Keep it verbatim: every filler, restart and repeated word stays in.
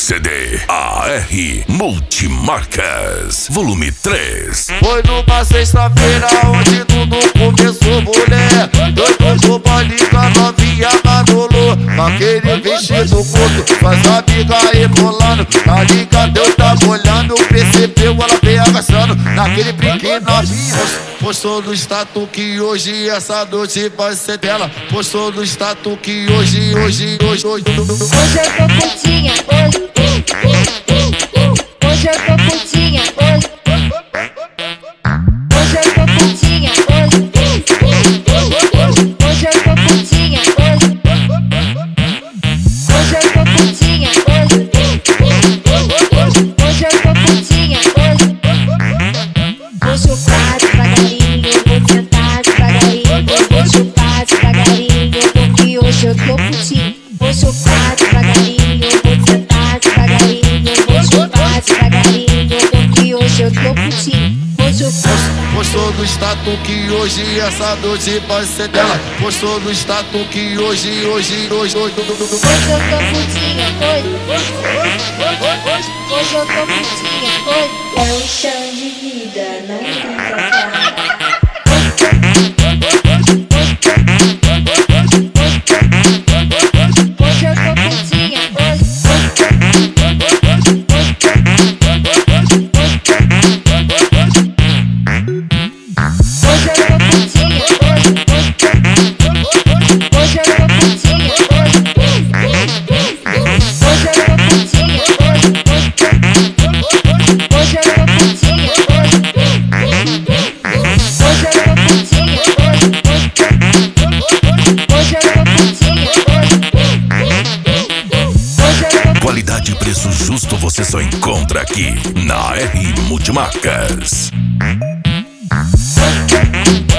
C D A R Multimarcas, volume três. Foi numa sexta-feira onde tudo começou, mulher. Doido do baile com a novinha Manolo, aquele vestido curto, faz a amiga rebolando. A liga deu tava olhando, percebeu ela bem agaçando. Naquele brinquedo novinha, postou no status que hoje essa noite vai ser dela. Postou no status que hoje, hoje, hoje, hoje. Hoje eu tô putinha, hoje. Hoje eu tô putinha, hoje. Hoje eu tô putinha, hoje. Hoje eu tô putinha, hoje. Hoje eu tô putinha, hoje. Hoje eu tô putinha, hoje. Vou chupar devagarinho, vou sentar devagarinho, vou chupar devagarinho, porque hoje eu tô putinha. Vou chupar devagarinho, vou sentar devagarinho, vou chupar devagarinho, porque hoje eu tô putinha. Vou chupar. Postou no status que hoje essa noite vai ser dela. Postou no status que hoje, hoje, hoje, hoje. Hoje eu tô putinha, hoje. Hoje eu tô putinha, hoje. É um chão de vida, não fica cara. Hoje eu tô putinha, hoje. Hoje eu tô putinha, hoje. Hoje eu tô putinha, hoje. Hoje eu tô putinha, hoje. Hoje eu tô putinha, hoje. Hoje eu tô putinha, hoje. Hoje eu tô putinha, hoje. Qualidade e preço justo você só encontra aqui na A R Multimarcas. Hoje